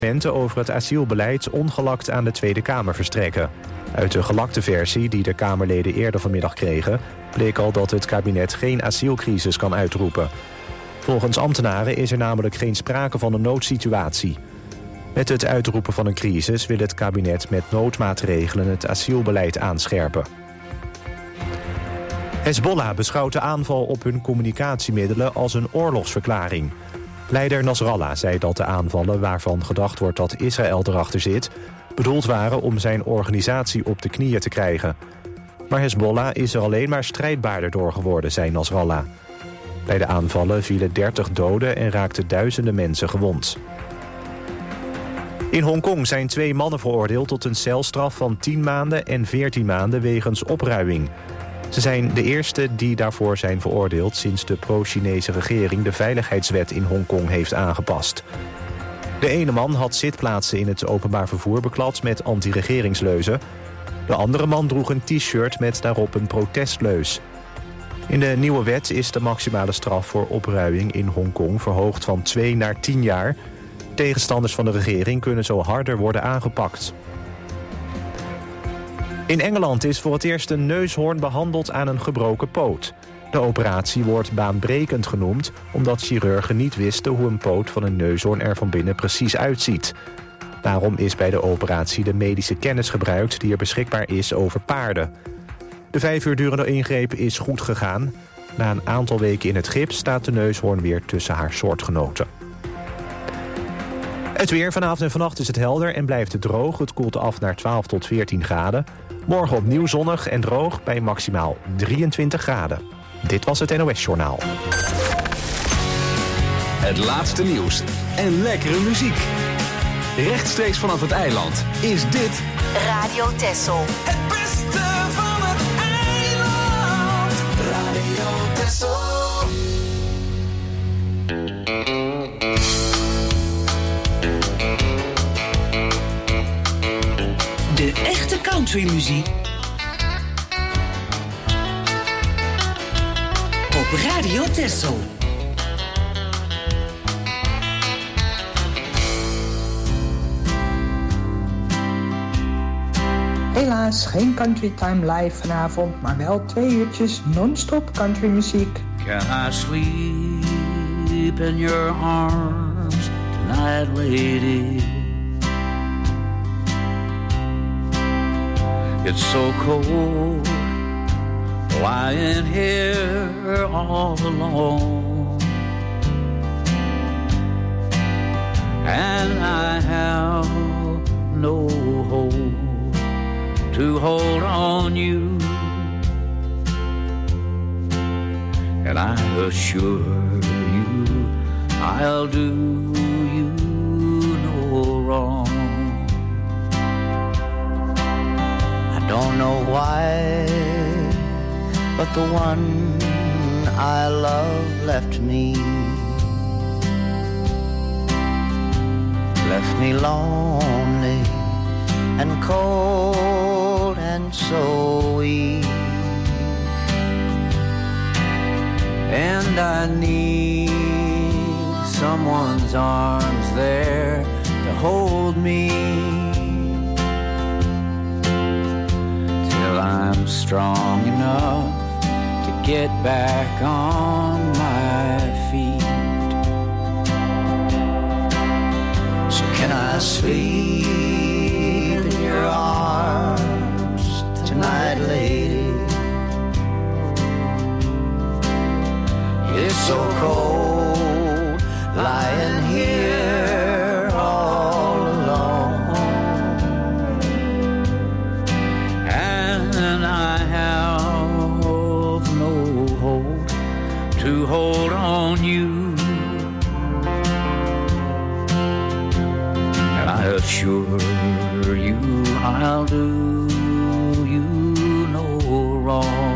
documenten over het asielbeleid ongelakt aan de Tweede Kamer verstrekken. Uit de gelakte versie die de Kamerleden eerder vanmiddag kregen, bleek al dat het kabinet geen asielcrisis kan uitroepen. Volgens ambtenaren is er namelijk geen sprake van een noodsituatie. Met het uitroepen van een crisis wil het kabinet met noodmaatregelen het asielbeleid aanscherpen. Hezbollah beschouwt de aanval op hun communicatiemiddelen als een oorlogsverklaring. Leider Nasrallah zei dat de aanvallen, waarvan gedacht wordt dat Israël erachter zit, bedoeld waren om zijn organisatie op de knieën te krijgen. Maar Hezbollah is er alleen maar strijdbaarder door geworden, zei Nasrallah. Bij de aanvallen vielen 30 doden en raakten duizenden mensen gewond. In Hongkong zijn 2 mannen veroordeeld tot een celstraf van 10 maanden en 14 maanden wegens opruiing. Ze zijn de eerste die daarvoor zijn veroordeeld sinds de pro-Chinese regering de veiligheidswet in Hongkong heeft aangepast. De ene man had zitplaatsen in het openbaar vervoer beklad met anti-regeringsleuzen. De andere man droeg een t-shirt met daarop een protestleus. In de nieuwe wet is de maximale straf voor opruiing in Hongkong verhoogd van 2 naar 10 jaar. Tegenstanders van de regering kunnen zo harder worden aangepakt. In Engeland is voor het eerst een neushoorn behandeld aan een gebroken poot. De operatie wordt baanbrekend genoemd omdat chirurgen niet wisten hoe een poot van een neushoorn er van binnen precies uitziet. Daarom is bij de operatie de medische kennis gebruikt die er beschikbaar is over paarden. De 5 uur durende ingreep is goed gegaan. Na een aantal weken in het gips staat de neushoorn weer tussen haar soortgenoten. Het weer. Vanavond en vannacht is het helder en blijft het droog. Het koelt af naar 12 tot 14 graden. Morgen opnieuw zonnig en droog bij maximaal 23 graden. Dit was het NOS Journaal. Het laatste nieuws en lekkere muziek. Rechtstreeks vanaf het eiland is dit Radio Texel. Het beste van het eiland. Radio Texel. De echte countrymuziek op Radio Texel. Helaas geen Country Time live vanavond, maar wel 2 uurtjes non-stop countrymuziek. Can I sleep in your arms tonight, lady? It's so cold, lying here all alone, and I have no hope to hold on you, and I assure you I'll do you no wrong. Don't know why, but the one I love left me lonely and cold and so weak, and I need someone's arms there to hold me till I'm strong enough to get back on my feet. So can I sleep in your arms tonight, lady? It's so cold lying here all alone, and I have no hope to hold on you, and I assure you I'll do you no wrong.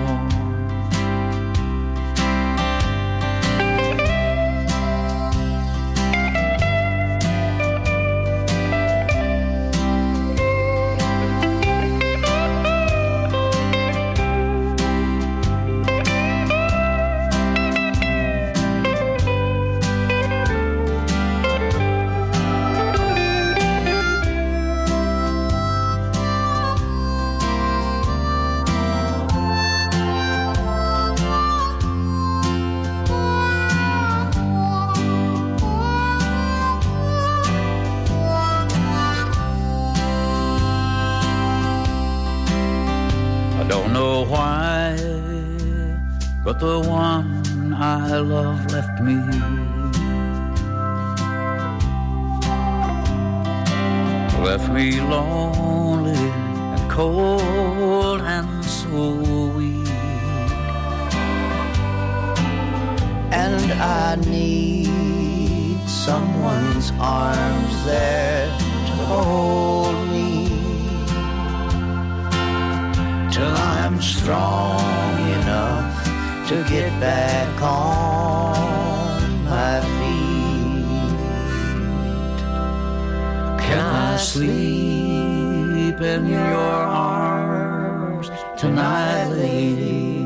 know why, but the one I love left me. Left me lonely and cold and so weak. And I need someone's arms there to hold me till I'm strong enough to get back on my feet. Can I sleep in your arms tonight, lady?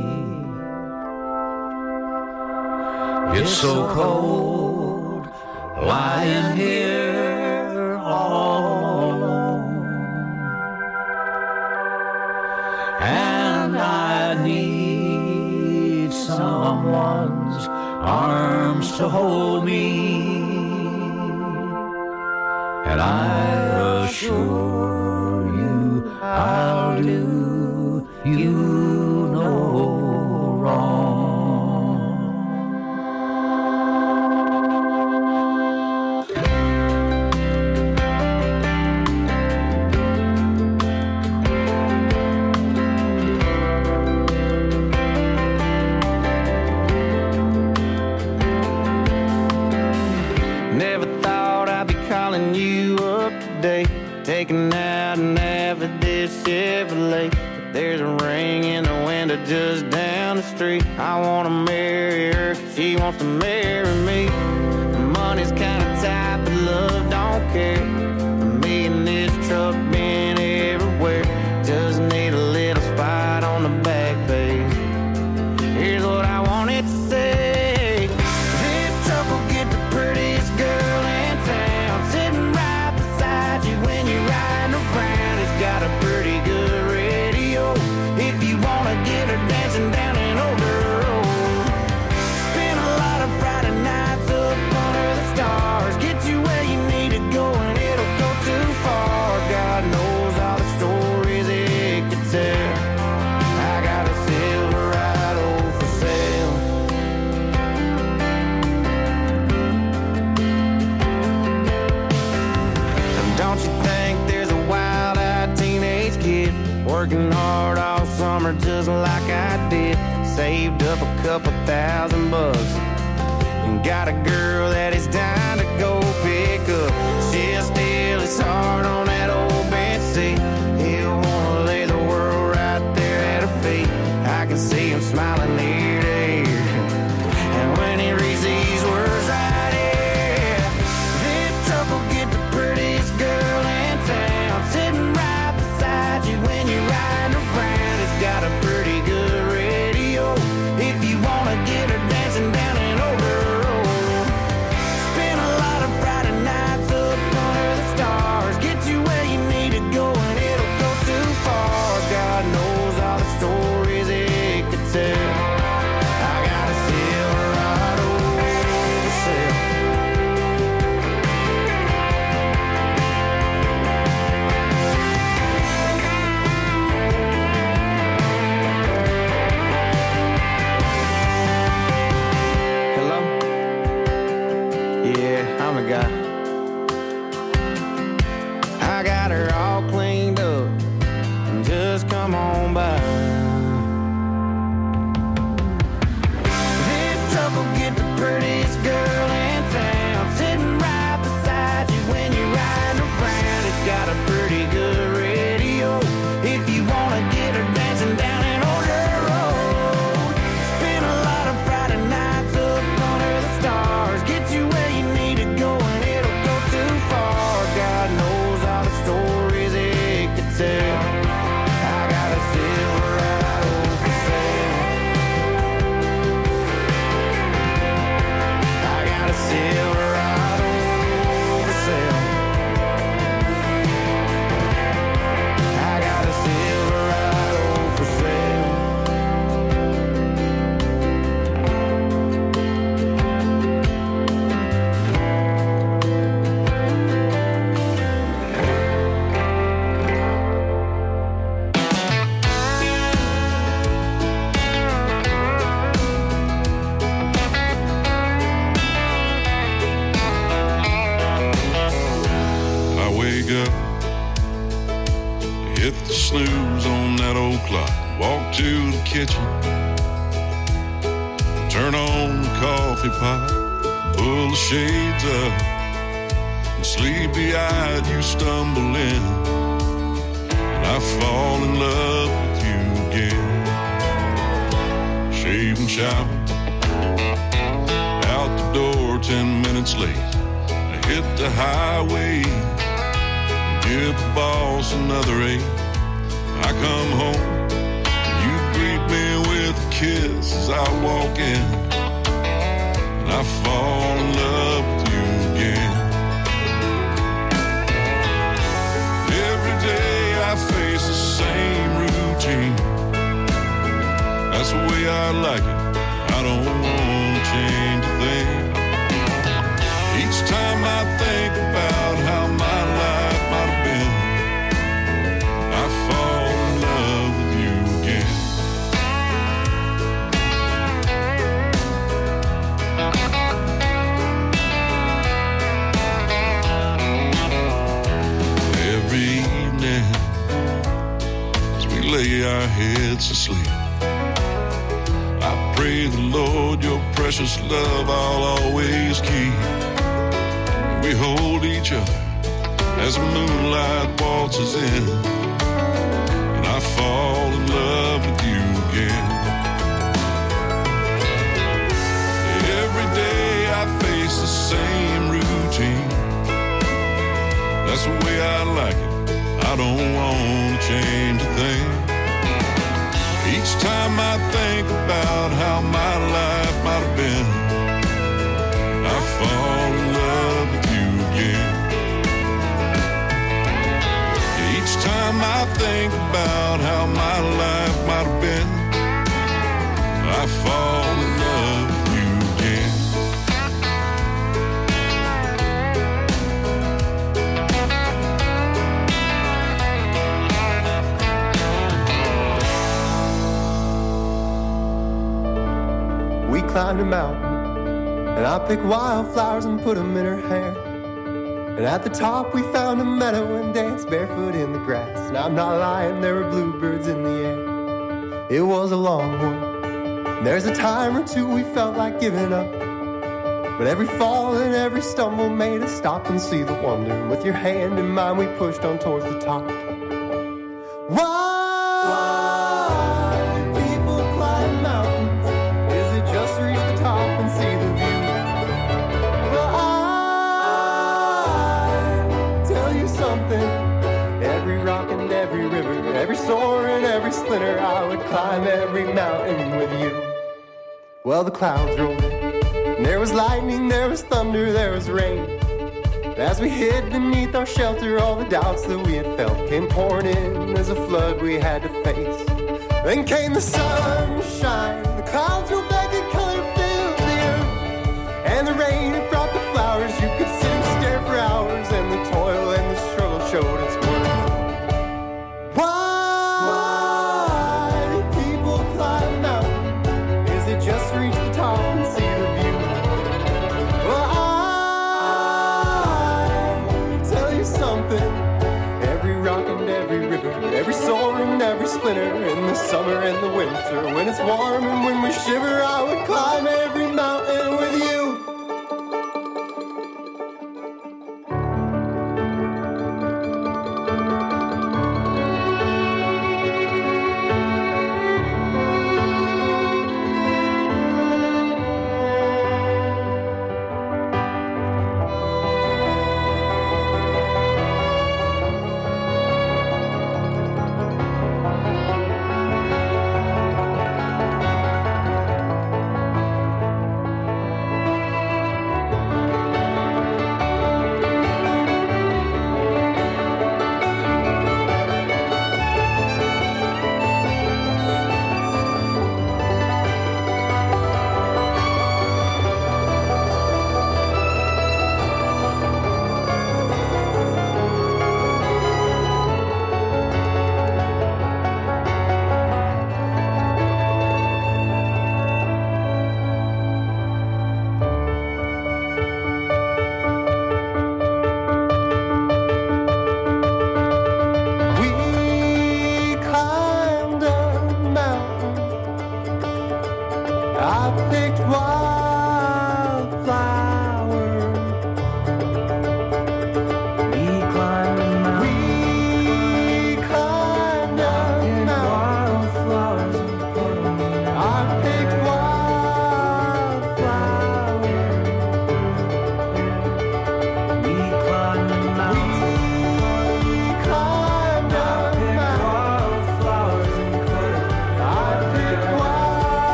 It's so cold lying here all alone, and I need someone's arms to hold me, and I assure you I'll do you no wrong. Taking out an Avedis Chevrolet, but there's a ring in the window just down the street. I wanna marry her, she wants to marry me. Money's kinda tight, but love don't care. Me and this truck been everywhere, just need a little spot on the back page. Here's what I wanted to say: this truck will get the prettiest girl in town, sitting right beside you when you're riding around. It's got a pretty good radio if you wanna get her dancing down an older road. Spend a lot of Friday nights up under the stars, get you where you need to go and it'll go too far. God knows all the stories it could tell. I got a Silverado for sale. Don't you think there's a wild-eyed teenage kid working hard all summer just like I did? Saved up a couple $1,000 and got a girl that is dying to go pick up. She'll steal his heart on that old bench seat. He'll wanna lay the world right there at her feet. I can see him smiling ear to ear, and when he reads these words right here: this truck will get the prettiest girl in town, sitting right beside you when you're riding around. It's got a pretty good radio if you wanna get her dancing down an older road. Spend a lot of Friday nights up under the stars, get you where you need to go and it'll go too far. God knows all the stories it could tell. I got a Silverado for sale. Hello? Yeah, I'm the guy. I got her all cleaned up, and just come on by. This truck will get the prettiest girl in town, sitting right beside you when you're riding around. It's got a pretty good radio if you wanna get her dancing down an older road. Spend a lot of Friday nights up under the stars, get you where you need to go and it'll go too far. God knows all the stories I wake up, hit the snooze on that old clock, walk to the kitchen, turn on the coffee pot, pull the shades up, and sleepy-eyed you stumble in, and I fall in love with you again. Shave and shower, out the door 10 minutes late, I hit the highway, give the boss another 8. I come home, you greet me with a kiss as I walk in, and I fall in love with you again. Every day I face the same routine, that's the way I like it, I don't want to change a thing. Each time I think about how my life might have been, I fall in love with you again. Every evening, as we lay our heads to sleep, I pray the Lord your precious love I'll always keep. We hold each other as the moonlight waltzes in, and I fall in love with you again. Every day I face the same routine, that's the way I like it, I don't want to change a thing. Each time I think about how my life might have been, I fall in love with you again. Each time I think about how my life might have been, I fall in love with you again. We climbed a mountain, and I picked wildflowers and put them in her hair. And at the top we found a meadow and danced barefoot in the grass. And I'm not lying, there were bluebirds in the air. It was a long one, and there's a time or two we felt like giving up. But every fall and every stumble made us stop and see the wonder. And with your hand in mine we pushed on towards the top. Why do people climb mountains? Is it just to reach the top and see the view? Well, I tell you something. Every rock and every river, every soar and every splinter, I would climb every mountain with you. Well, the clouds rolled in, and there was lightning, there was thunder, there was rain. As we hid beneath our shelter, all the doubts that we had felt came pouring in as a flood we had to face. Then came the sunshine, the clouds rolled back and color filled the earth. And the rain, it brought the flowers, you could sit and stare for hours, and the toil and the struggle showed its worth. Why do people climb mountains? Is it just to reach the top and see the view? Well, I tell you something. Every rock and every river, every soar and every splinter, in the summer and the winter, when it's warm and when we shiver, I would climb every mountain with you.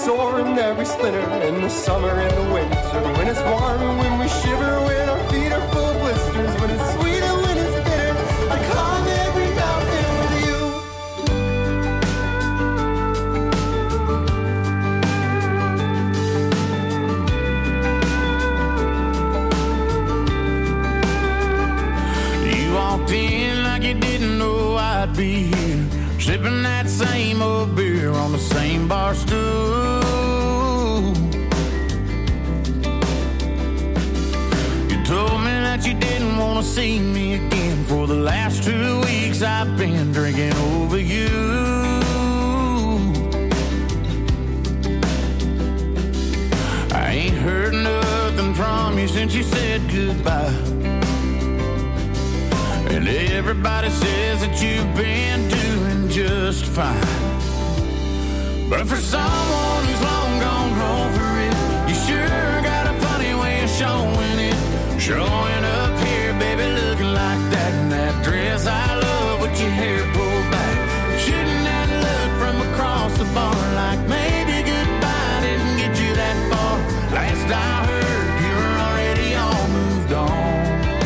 sore and every splinter, in the summer and the winter, when it's warm and when we shiver, when our feet are full of blisters, when it's sweet and when it's bitter, I climb every mountain with you. You walked in like you didn't know I'd be here, sipping that same old beer on the same bar stool. You told me that you didn't want to see me again. For the last 2 weeks I've been drinking over you. I ain't heard nothing from you since you said goodbye, and everybody says that you've been doing just fine. But for someone who's long gone home for it, you sure got a funny way of showing it. Showing up here, baby, looking like that in that dress I love with your hair pulled back. Shooting that look from across the bar like maybe goodbye didn't get you that far. Last I heard, you were already all moved on.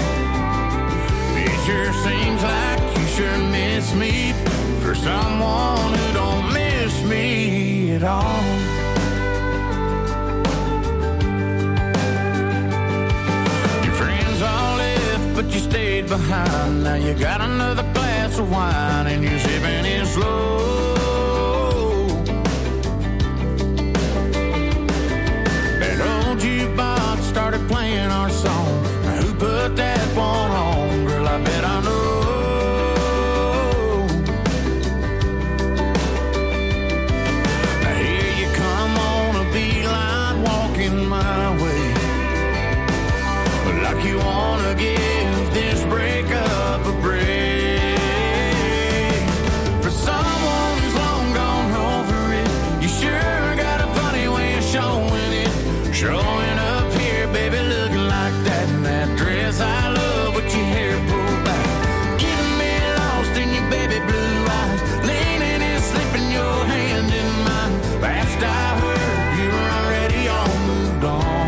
It sure seems like you sure miss me, for someone who don't miss me at all. Your friends all left, but you stayed behind. Now you got another glass of wine and you're sipping it slow. That old jukebox started playing our song. Now who put that one on? Girl, I bet I know. Like you wanna give this breakup a break. For someone who's long gone over it, you sure got a funny way of showing it. Showing up here, baby, looking like that in that dress I love with your hair pulled back. Getting me lost in your baby blue eyes, leaning and slipping your hand in mine. Last I heard, you were already all moved on.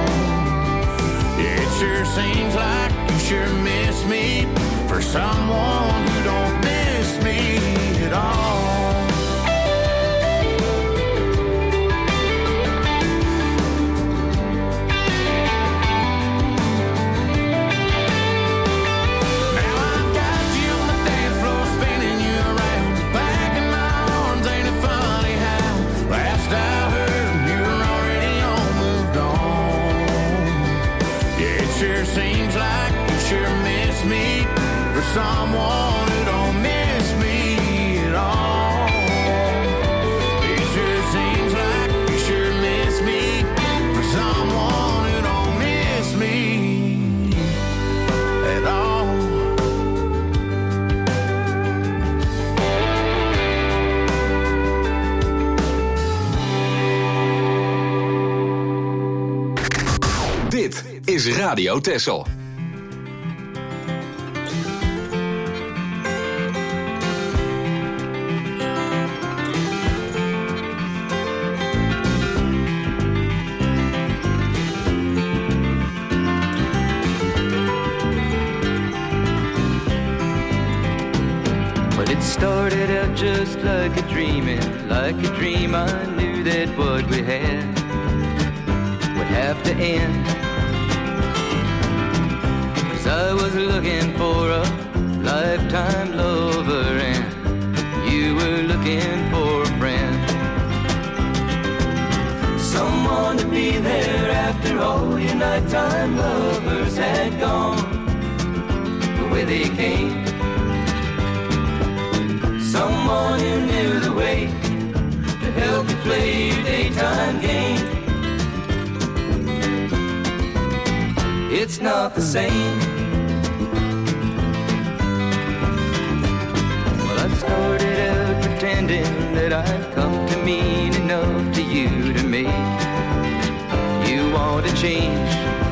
It sure seems like you sure miss me, for someone who don't miss me at all. Now I've got you on the dance floor, spinning you around, back in my arms, ain't it funny how last I heard you were already all moved on. Yeah, it sure seems like you sure miss me, for someone who don't miss me at all. It sure seems like you sure miss me, for someone who don't miss me at all. Dit is Radio Texel. But it started out just like a dream, and like a dream I knew that what we had would have to end. 'Cause I was looking for a lifetime lover, and you were looking for a friend. Someone to be there after all your nighttime lovers had gone the way they came. Someone who knew the way to help you play your daytime game. It's not the same. Well, I started out pretending that I'd come to mean enough to you to make you want to change.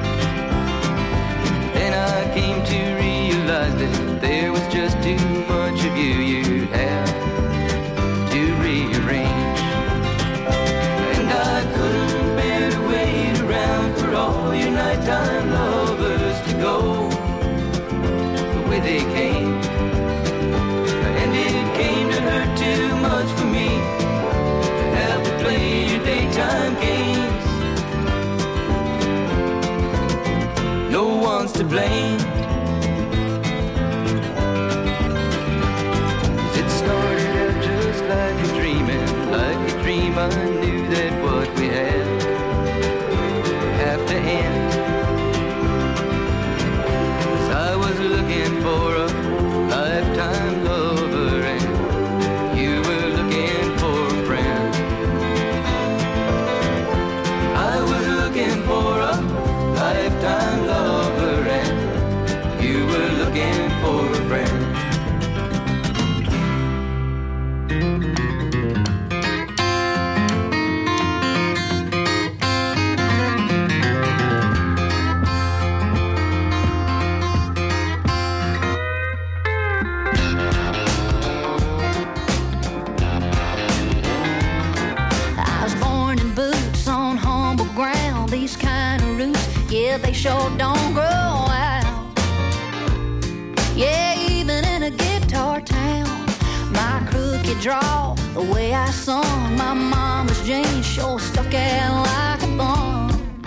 Then I came to realize that there was just too much of you you'd have to rearrange. And one's to blame. It started out just like a dream, and like a dream I knew that what we had would have to end. 'Cause I was looking for a lifetime lover, and you were looking for a friend. I was looking for a lifetime lover, and you were looking for a friend. Yeah, they sure don't grow out. Yeah, even in a guitar town. My crooked draw, the way I sung, my mama's jeans sure stuck out like a thumb.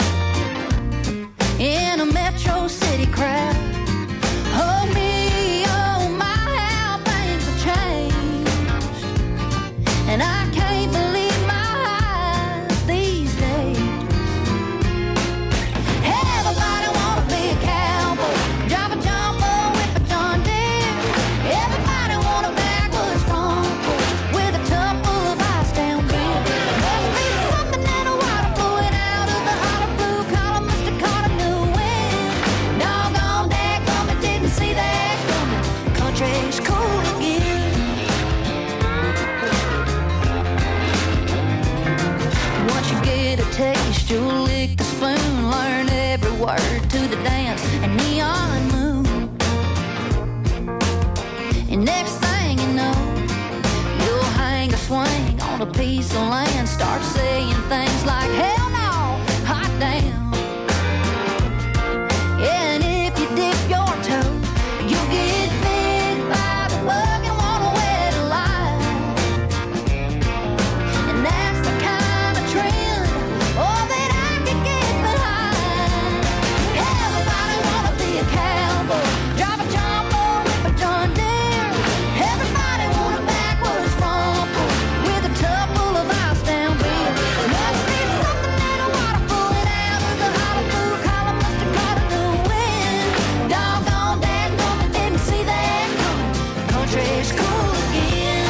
In a Metro City crowd, oh me, oh my, how things have changed. And I can't believe my eyes these days. Everybody wanna be a cowboy, drive a jumbo, whip a John Deere. Everybody want a backwoods front porch with a tub full of ice down beer. Must be something in the water flowing out of the hollow blue column. Must have caught a new wind. Doggone dadgummit, didn't see that coming. Country's cool again. Once you get a taste, you'll lick the spoon, learn every word to the dance and neon moon. And next thing you know, you'll hang a swing on a piece of land, start saying things like hell no, hot damn. And if you dip your toe, you'll get bit by the bug and wanna wet alive. And that's the kind of trend, oh, that I can get behind. Everybody wanna be a cowboy, drive a jumbo, whip a John Deere. Everybody want a backwoods front porch with a tub full of ice down beer. Must be something in the water flowing out of the hollow blue column. Must have caught a new wind. Doggone dadgummit, didn't see that coming. Country's cool again.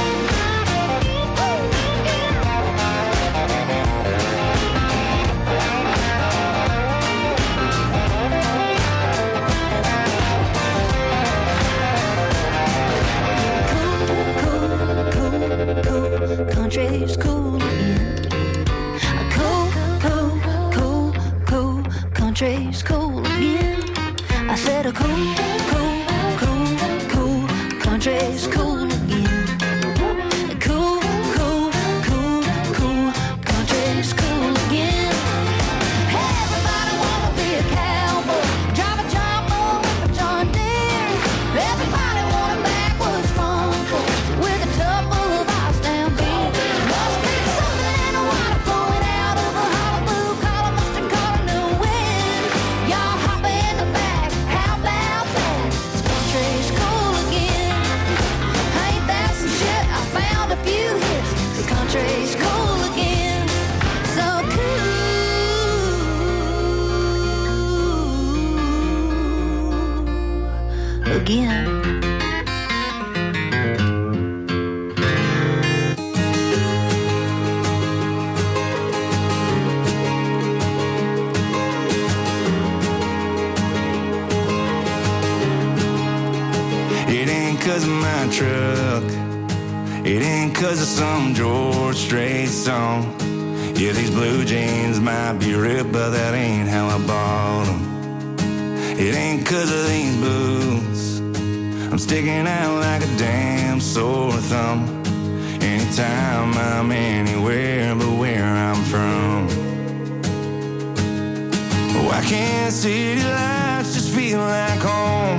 Cool, country's cool again. Cool, country's cool again. I said a cool, country's cool again. Cool, country's cool again. Everybody wanna be a cowboy, drive a jumbo, whip a John Deere. Everybody want a backwoods front porch with a tub full of ice down beer. Must be something in the water flowing out of a hollow blue column. Must have caught a new wind. Y'all hop in the back, how about that? This country's cool again. Ain't that some shit? I found a few hits. This country's cool again. So cool again. It ain't 'cause of my truck, it ain't 'cause of some George Strait song. Yeah, these blue jeans might be ripped, but that ain't how I bought them. It ain't 'cause of these boots, I'm sticking out like a damn sore thumb. Anytime I'm anywhere but where I'm from. Why can't city lights just feel like home?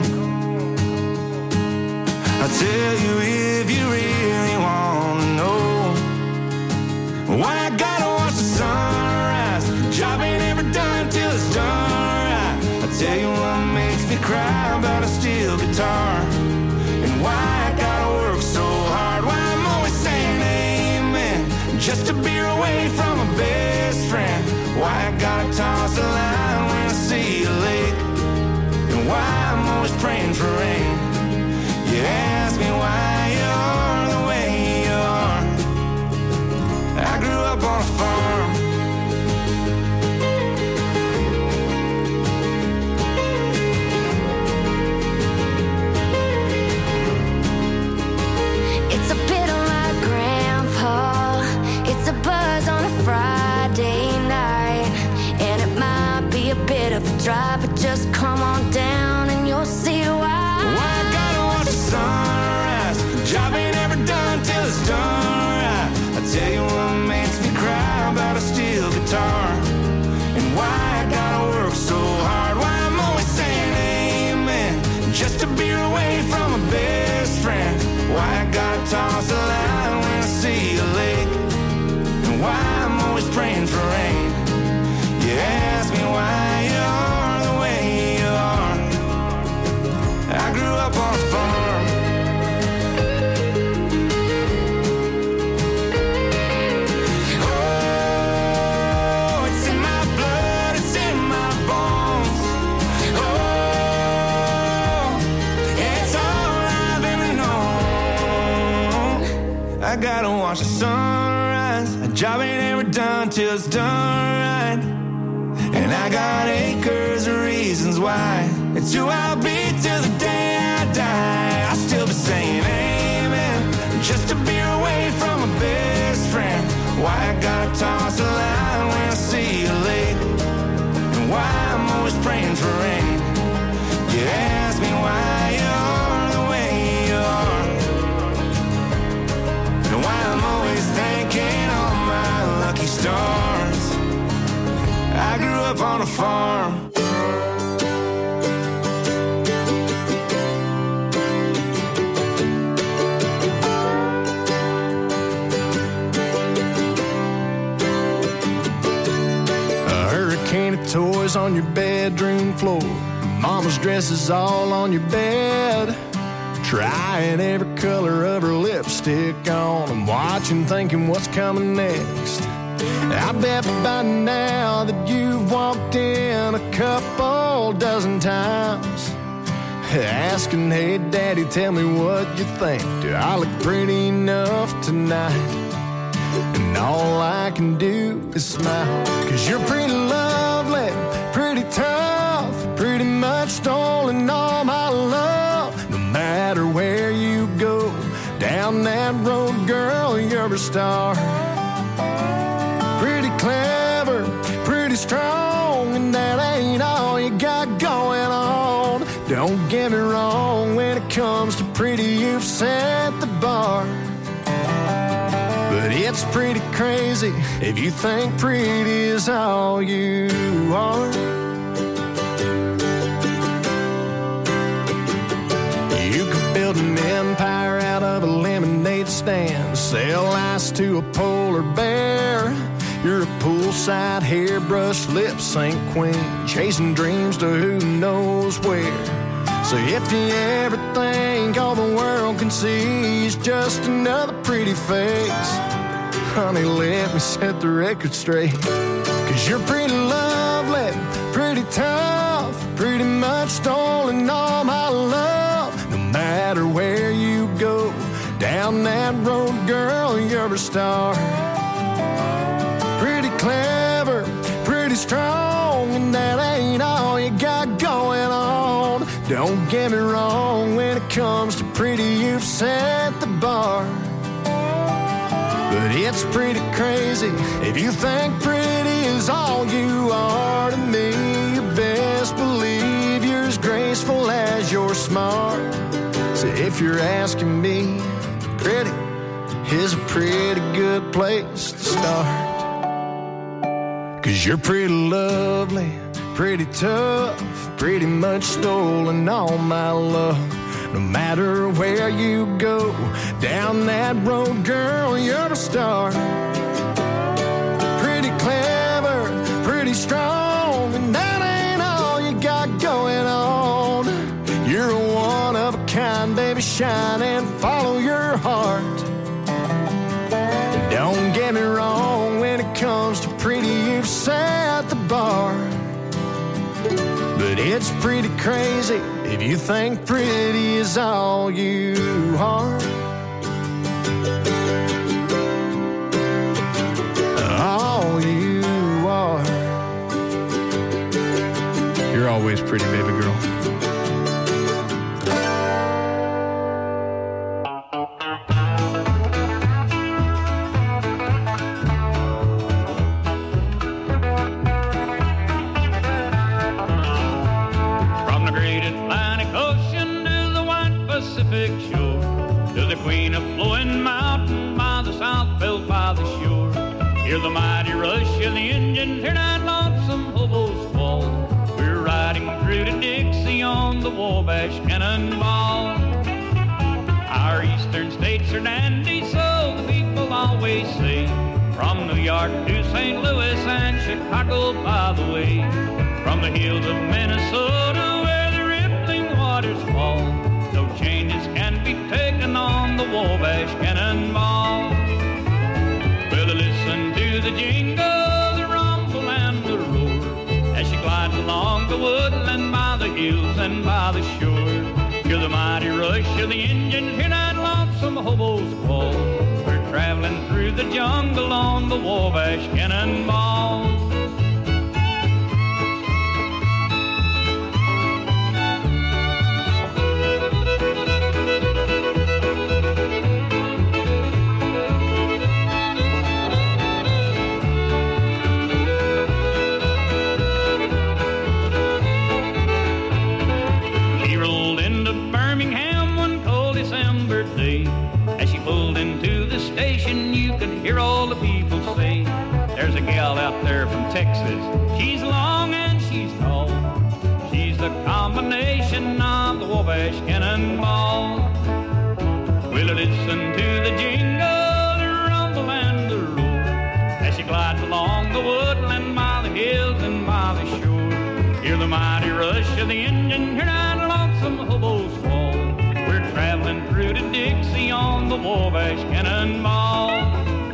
I'll tell you if you really want to know. Why I gotta watch the sunrise, dropping every dime till it's done right. I'll tell you what makes cry about a steel guitar, and why I gotta work so hard, why I'm always saying amen just to be away from my best friend, why I gotta toss a line when I see a lake, and why I'm always praying for rain. You ask me why you're the way you are. I grew up on a farm. It's a bit like Grandpa. It's a buzz on a Friday night, and it might be a bit of a drive, but just come on down and you'll see why. Why I gotta watch the sunrise, job ain't ever done till it's done right. I tell you what makes me cry about a steel guitar, and why I gotta work so hard, why I'm always saying amen just to be away from my best friend, why I gotta toss a line when I see a lake, and why I'm always praying for rain. You ask me why you're the way you are. I grew up on a farm. Oh, it's in my blood, it's in my bones. Oh, it's all I've ever known. I gotta watch the sunrise, a job ain't ever done till it's done right. And I got acres of reasons why. It's who I'll be till the day I die. I'll still be saying amen just to be away from my best friend. Why I gotta toss a line when I see a lake, and why I'm always praying for rain. You ask me why you're the way you are, and why I'm always thanking all my lucky stars. I grew up on a farm. A hurricane of toys on your bedroom floor, mama's dresses all on your bed, trying every color of her lipstick on, and watching, thinking what's coming next. I bet by now that you've walked in a couple dozen times, asking, hey daddy, tell me what you think, do I look pretty enough tonight? And all I can do is smile, 'cause you're pretty lovely, pretty tough, pretty much stolen all my love. No matter where you go, down that road, girl, you're a star. Pretty clever, pretty strong, and that ain't all you got going on. Don't get me wrong, when it comes to pretty, you've set the bar. But it's pretty crazy if you think pretty is all you are. You could build an empire out of a lemonade stand, sell ice to a polar bear. You're a poolside hairbrush lip sync queen, chasing dreams to who knows where. So if you ever think all the world can see is just another pretty face, honey, let me set the record straight. 'Cause you're pretty lovely, pretty tough, pretty much stolen all my love. No matter where you go, down that road, girl, you're a star. Pretty clever, pretty strong, and that ain't all you got going on. Don't get me wrong, when it comes to pretty, you've set the bar. But it's pretty crazy if you think pretty is all you are to me. You best believe you're as graceful as you're smart. So if you're asking me, pretty is a pretty good place to start. 'Cause you're pretty lovely, pretty tough, pretty much stolen all my love. No matter where you go, down that road, girl, you're a star. Pretty clever, pretty strong, and that ain't all you got going on. shine and follow your heart. Don't get me wrong, when it comes to pretty, you've set the bar. But it's pretty crazy if you think pretty is all you are. All you are. You're always pretty, baby girl. Hear the mighty rush of the engine, hear that lonesome hobo squall. We're riding through to Dixie on the Wabash Cannonball. Our eastern states are dandy, so the people always say. From New York to St. Louis and Chicago, by the way. From the hills of Minnesota where the rippling waters fall, no changes can be taken on the Wabash Cannonball. Listen to the jingle, the rumble, and the roar as she glides along the woodland by the hills and by the shore. Hear the mighty rush of the engine, hear that lonesome hobo squall. We're traveling through the jungle on the Wabash Cannonball. Hear all the people say, there's a gal out there from Texas. She's long and she's tall. She's the combination of the Wabash Cannonball. We'll listen to the jingle, the rumble, and the roar as she glides along the woodland by the hills and by the shore. Hear the mighty rush of the engine, hear that lonesome hobo squall. We're traveling through to Dixie on the Wabash Cannonball.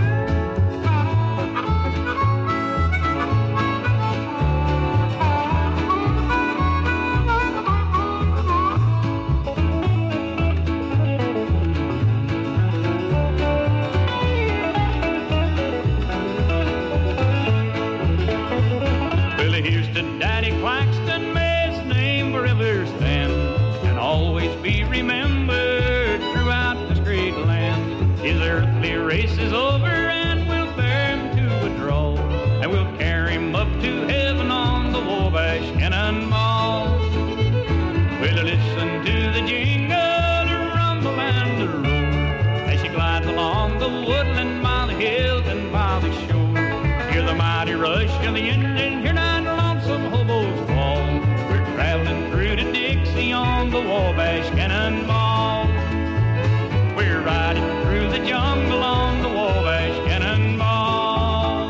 Daddy Claxton, may his name forever stand and always be remembered throughout this great land. His earthly race is over and we'll bear him to a draw, and we'll carry him up to heaven on the Wabash Cannonball. We'll listen to the jingle, the rumble, and the roar as she glides along the woodland by the hills and by the shore. Hear the mighty rush of the engine, hear that lonesome hobo's call. We're traveling through to Dixie on the Wabash Cannonball. We're riding through the jungle on the Wabash Cannonball.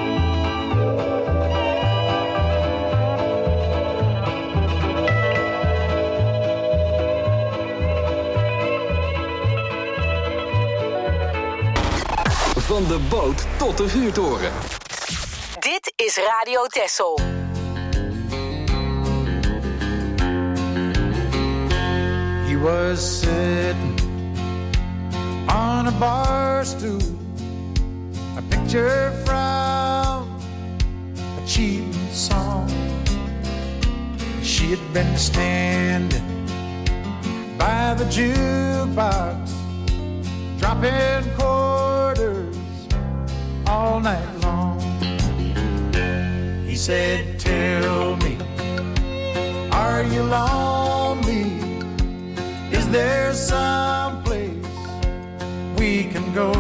Van de boot tot de vuurtoren. Dit is Radio Texel. He was sitting on a bar stool, a picture from a cheap song. She had been standing by the jukebox, dropping quarters all night long. He said, tell me, are you lonely? Is there some place we can go?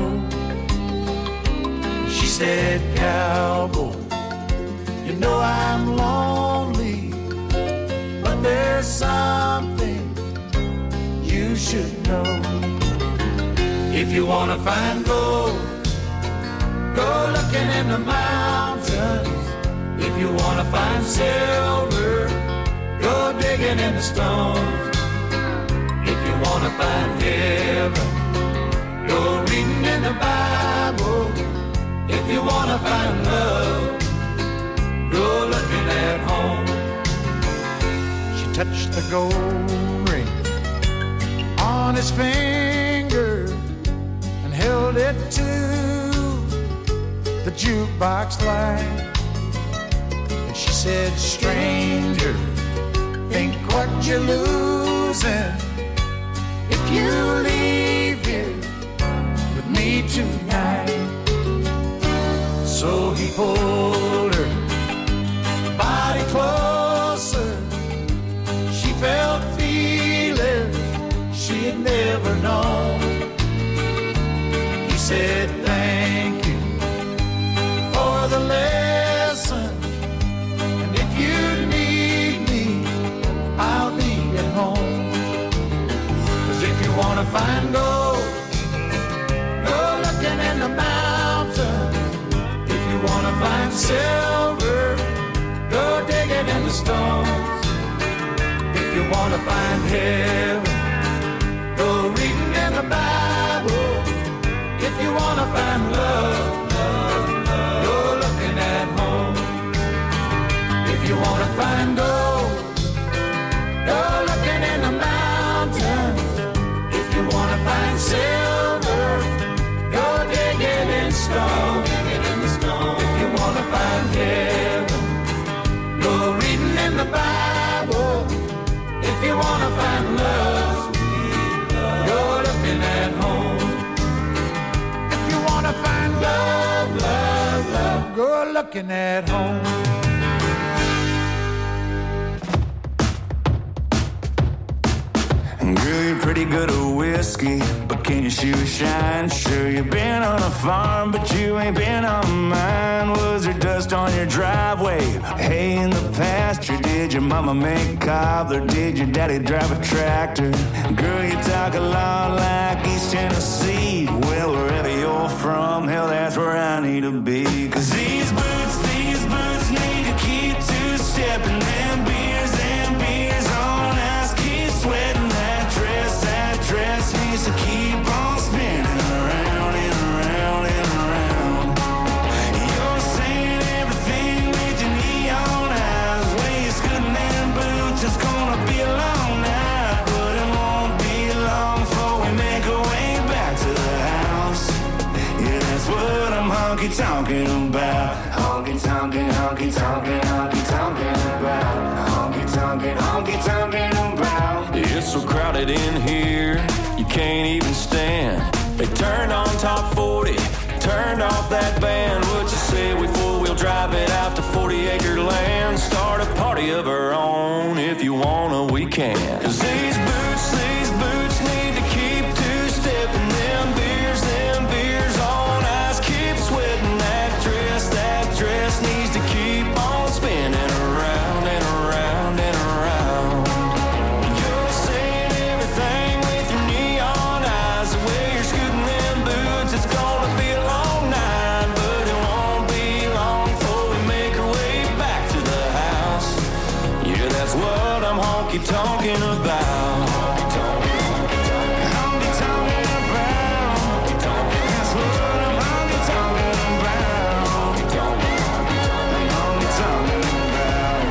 She said, cowboy, you know I'm lonely, but there's something you should know. If you wanna find gold, go looking in the mountains. If you wanna find silver, go digging in the stones. If you wanna find heaven, go reading in the Bible. If you wanna find love, go looking at home. She touched the gold ring on his finger and held it to the jukebox light. And she said, stranger, think what you're losing if you leave here with me tonight. So he pulled her body closer. She felt feelings she had never known. He said, thank you for the lesson, and if you need me, I'll be at home. 'Cause if you wanna find gold, go looking in the mountains. If you wanna find silver, go digging in the stones. If you wanna find heaven, go reading in the Bible. If you wanna find love, go looking at home. If you wanna find gold, go looking in the mountains. If you wanna find silver, go digging in stone. If you wanna find heaven, go reading in the Bible. If you wanna find love, go looking at home. If you wanna find love, love, love, go looking at home. Girl, you're pretty good at whiskey, but can you shoot shine? Sure, you've been on a farm, but you ain't been on mine. Was there dust on your driveway? Hay in the pasture? Did your mama make cobbler? Did your daddy drive a tractor? Girl, you talk a lot like East Tennessee. Well, wherever you're from, hell, that's where I need to be. 'Cause these boots need to keep two-stepping. Them beers on ice keep sweating. That dress needs to keep on spinning around and around and around. You're saying everything with your neon eyes. Way you're scooting them boots, it's gonna be a long night, but it won't be long before we make our way back to the house. Yeah, that's what I'm honky-tonking about. Honky-tonking, honky-tonking, honky-tonking about. Honky-tonking, honky-tonking about. It's so crowded in here, you can't even stand. They turned on top 40, turned off that band. What you say we four-wheel drive it out to 40-acre land? Start a party of our own, if you wanna, we can. 'Cause these boots need to keep two-stepping. Them beers on ice keep sweating. That dress needs to keep on spinning around and around and around. You're saying everything with your neon eyes. The way you're scooting them boots, it's gonna be a long night, but it won't be long before we make our way back to the house. Yeah, that's what I'm honky-tonking about. Honky-tonking about. That's what I'm honky-tonking about. Honky-tonking about.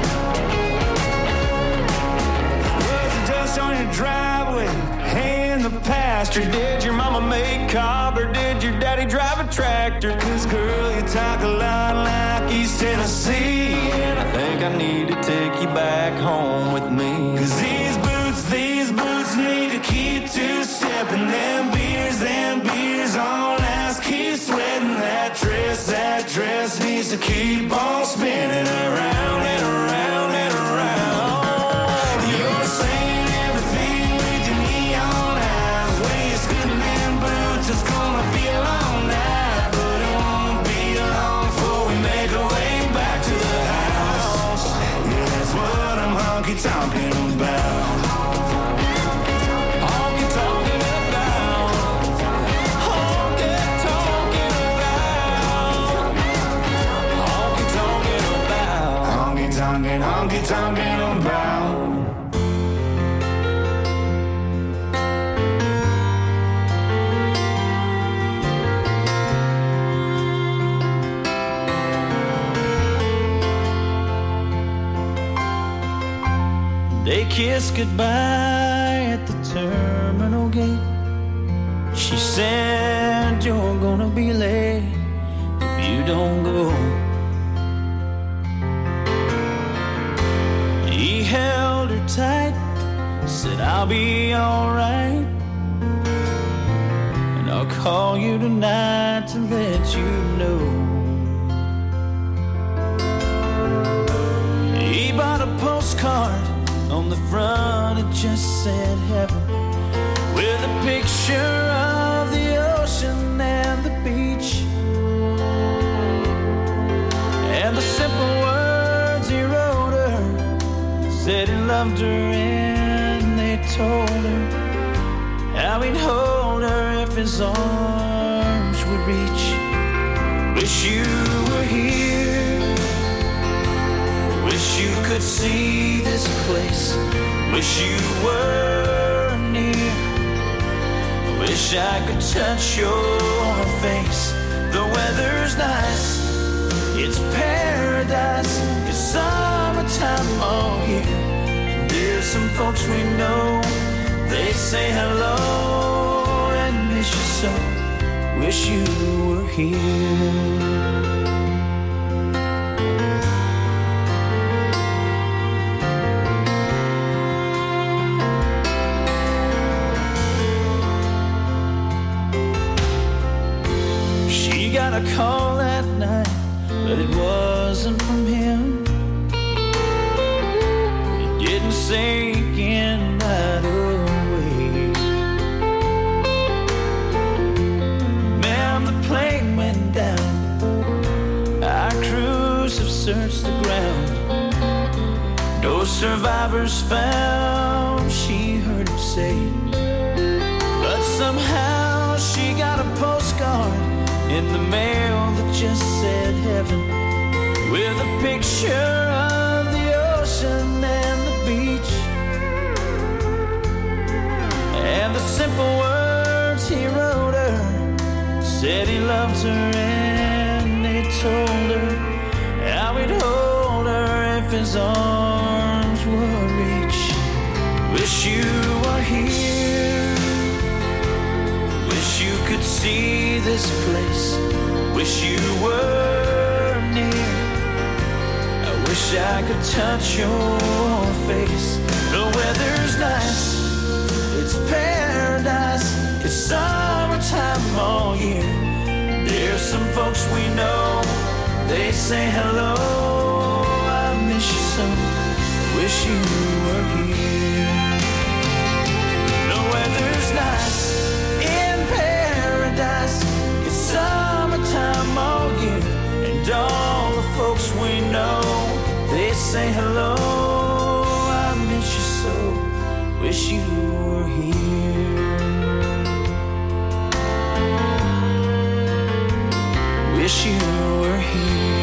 Was the dust on your driveway? Hay in the pasture? Did your mama make cob or did your daddy drive a tractor? 'Cause girl, you talk a lot like East Tennessee, and I think I need to take you back home with me. 'Cause these boots need to keep two-stepping. Them beers on ice keep sweating. That dress needs to keep on spinning around and around and around. You're saying everything with your neon eyes. Way you're scooting them boots, it's gonna be a long night, but it won't be long before we make our way back to the house. Yeah, that's what I'm honky-tonking about. Honky-tonking about. Honky-tonking about. Honky-tonking about. Honky-tonking about. They kissed goodbye at the terminal gate. She said, you're gonna be late if you don't go. He held her tight, said, I'll be alright, and I'll call you tonight to let you know. He bought a postcard. On the front it just said heaven, with a picture of the ocean and the beach, and the simple words he wrote her said he loved her, and they told her how he'd hold her if his arms would reach. Wish you were here, wish you could see this place, wish you were near, wish I could touch your face. The weather's nice, it's paradise, it's summertime all year. And there's some folks we know, they say hello and miss you so, wish you were here. Got a call that night, but it wasn't from him. It didn't sink in right away. Man, the plane went down, our crews have searched the ground, no survivors found, she heard him say. But somehow she got a postcard in the mail that just said heaven, with a picture of the ocean and the beach, and the simple words he wrote her said he loved her, and they told her how he'd hold her if his arms would reach. Wish you were here, wish you could see this place, wish you were near, I wish I could touch your face. The weather's nice, it's paradise, it's summertime all year. There's some folks we know, they say hello, I miss you so, wish you were here. The weather's nice, in paradise, it's summertime all year. And all the folks we know, they say hello, I miss you so, wish you were here. Wish you were here.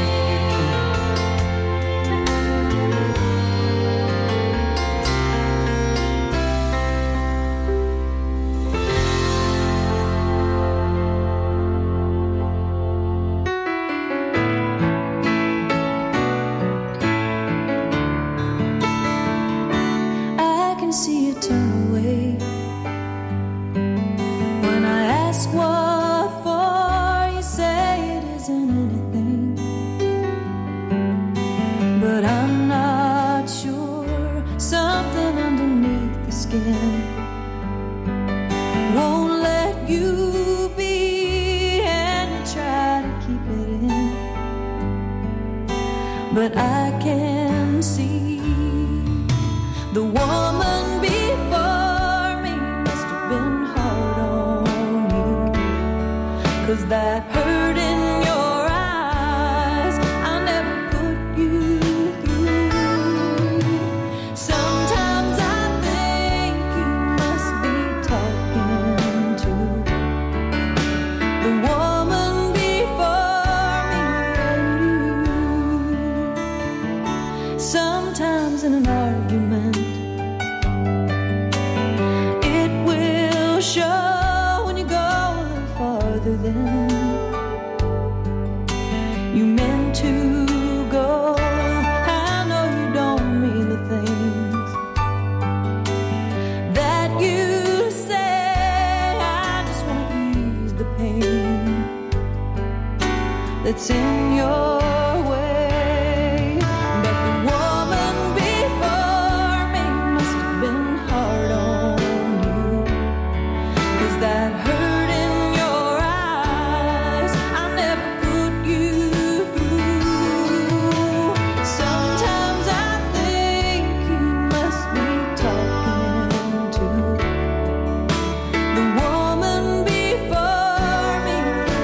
But I can see the woman before me must have been hard on you, 'cause that hurt in your eyes I never put you through. Sometimes I think you must be talking to the woman before me and you. Sometimes in an argument it will show when you go a little farther than gets in your way. But the woman before me must have been hard on you. 'Cause that hurt in your eyes I never put you through. Sometimes I think you must be talking to the woman before me.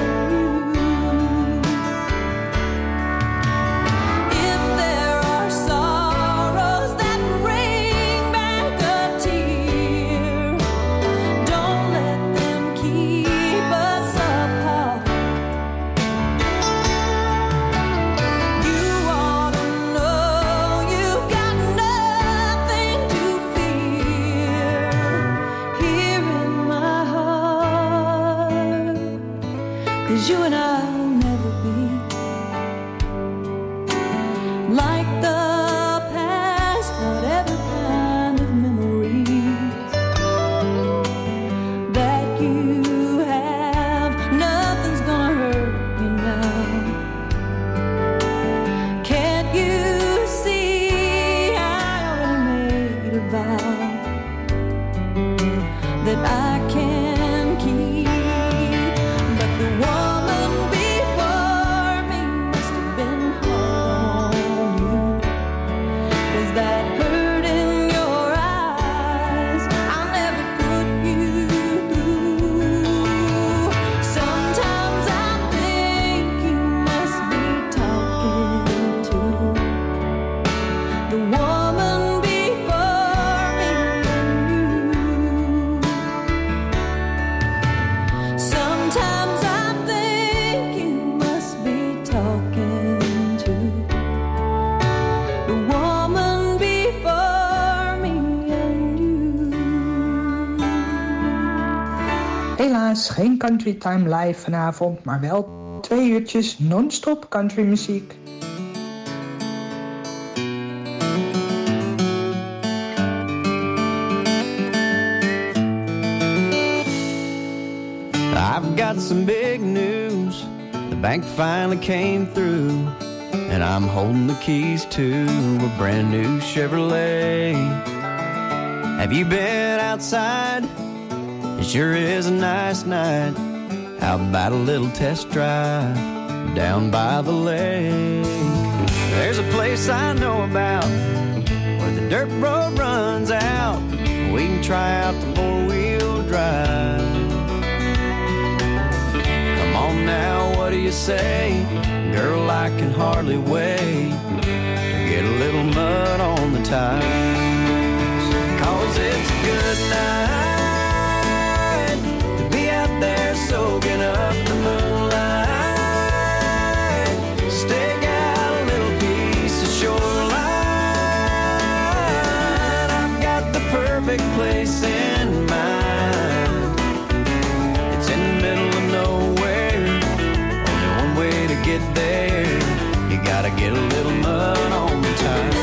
If there are sorrows that bring back a tear, don't let them keep us apart. You ought to know you've got nothing to fear here in my heart. 'Cause you and I will never be like the past, whatever kind of memories that you have. Nothing's gonna hurt me now. Can't you see I already made a vow that I can keep? But the woman before me must have been hard on you. 'Cause that hurt in your eyes I never put you through. Sometimes I think you must be talking to the woman before me and you. Sometimes I think you must be talking to the woman before me and you. Helaas geen Country Time live vanavond, maar wel 2 uurtjes non-stop countrymuziek. I've got some big news. The bank finally came through, and I'm holding the keys to a brand new Chevrolet. Have you been outside? It sure is a nice night. How about a little test drive down by the lake? There's a place I know about where the dirt road runs out. We can try out the 4-wheel drive. Come on now, what do you say? Girl, I can hardly wait to get a little mud on the tires. 'Cause it's a good night to be out there soaking up the moonlight. Stake out a little piece of shoreline. I've got the perfect place in mind. It's in the middle of nowhere. Only one way to get there. You gotta get a little mud on the tires.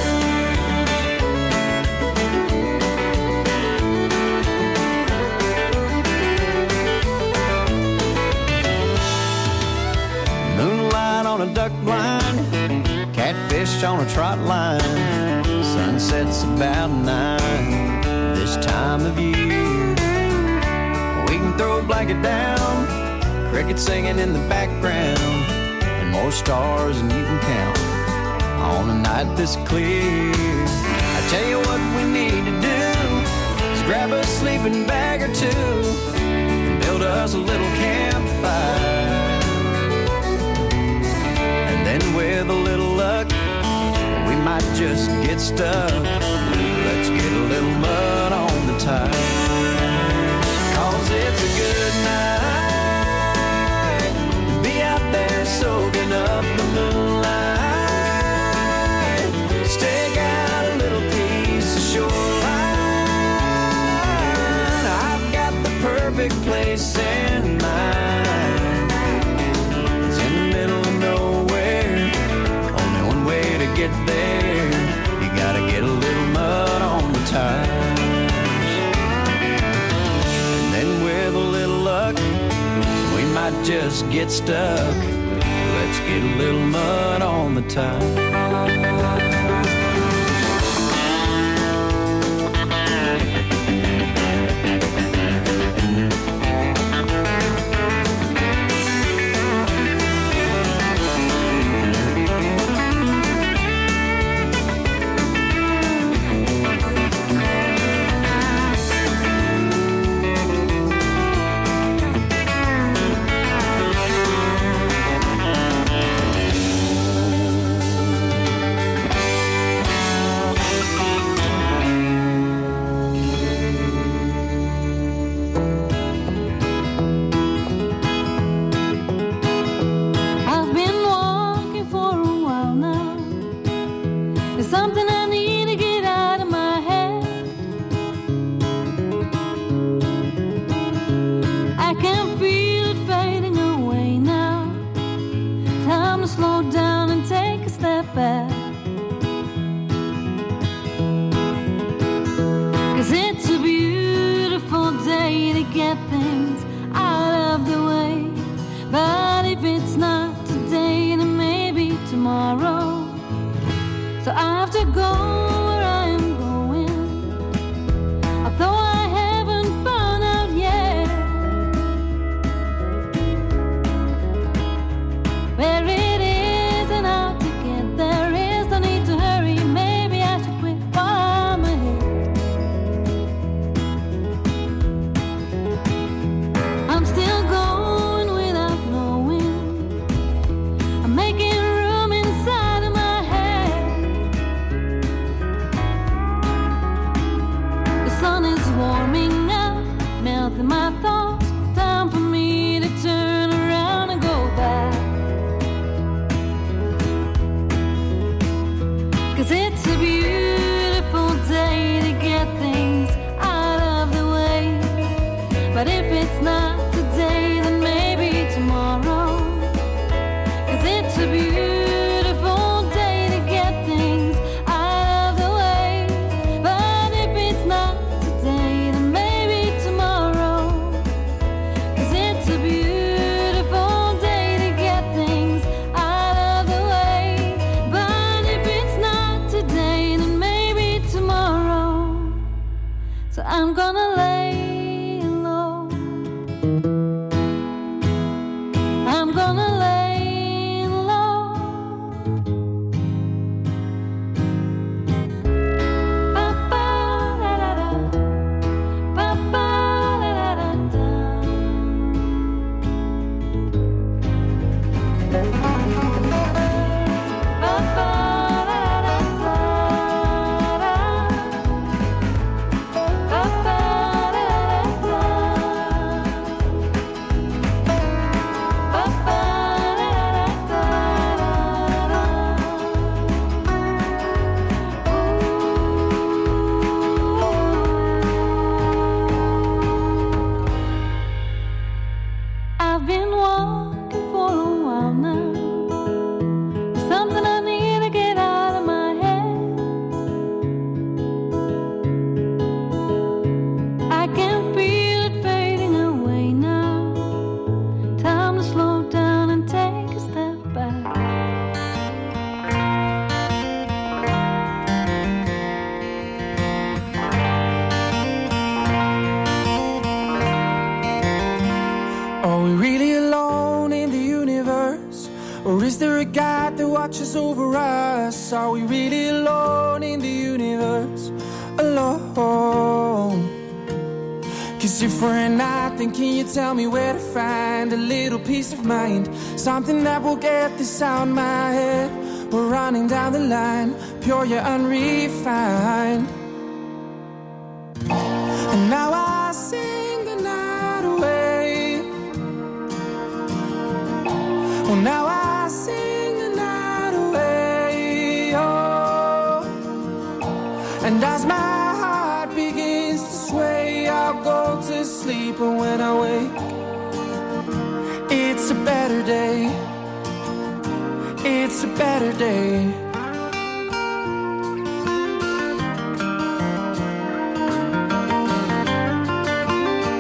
Moonlight on a duck blind, catfish on a trot line. Sunset's about 9 this time of year. We can throw a blanket down, crickets singing in the background, and more stars than you can count on a night this clear. I tell you what we need to do is grab a sleeping bag or two and build us a little campfire. And then with a little luck, we might just get stuck. Let's get a little mud on the tires. 'Cause it's a good night to be out there soaking up the moonlight. Stake out a little piece of shoreline. I've got the perfect place in mind. It's in the middle of nowhere. Only one way to get there. You gotta get a little mud on the tires. And then with a little luck, we might just get stuck. roads get a little mud on the tires. Watches over us. Are we really alone in the universe? Alone? Cause if we're not, then can you tell me where to find a little peace of mind? Something that will get this out of my head. We're running down the line, pure yet unrefined. And now I sing the night away. Well, now I sing the night away. Oh. And as my heart begins to sway, I'll go to sleep. And when I wake, it's a better day. It's a better day.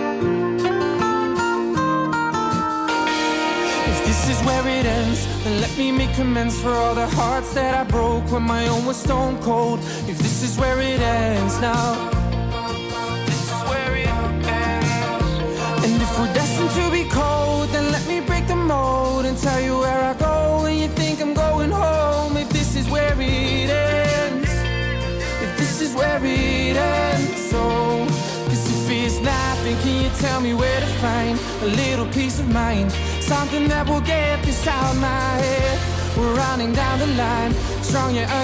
If this is where it ends, then let recommends for all the hearts that I broke when my own was stone cold. If this is where it ends now, this is where it ends. And if we're destined to be cold, then let me break the mold and tell you where I go when you think I'm going home. If this is where it ends, if this is where it ends, so. If it's not, then can you tell me where to find a little peace of mind? Something that will get this out my head. We're running down the line, strong yet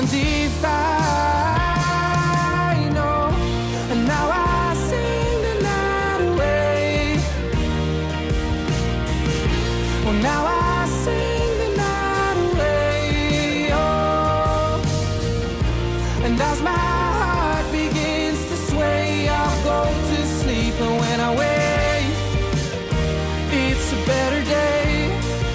undefined. Oh, and now I sing the night away. Well, now I sing the night away. Oh, and as my heart begins to sway, I'll go to sleep, and when I wake, it's a better day.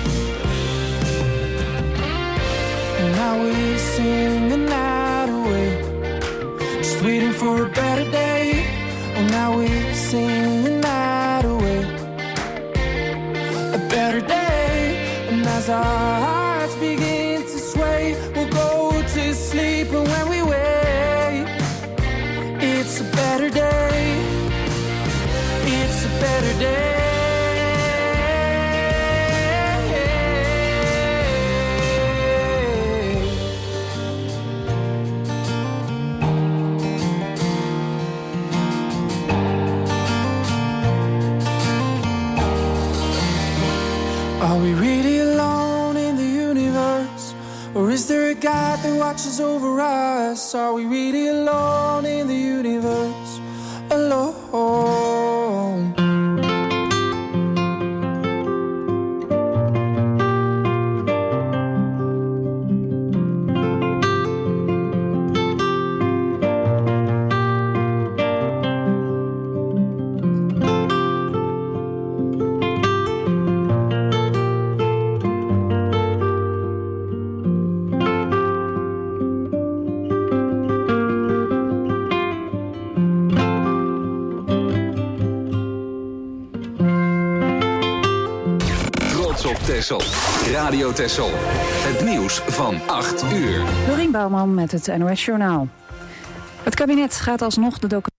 And now we sing the night away, just waiting for a better day. And now we sing the night away, a better day. And as our hearts begin to sway, we'll go to sleep, and when we wake, it's a better day. It's a better day. Are we really alone in the universe? Or is there a God that watches over us? Are we really alone in the universe? Alone. Texel. Radio Texel. Het nieuws van 8 uur. Dorien Bouwman met het NOS Journaal. Het kabinet gaat alsnog de documenten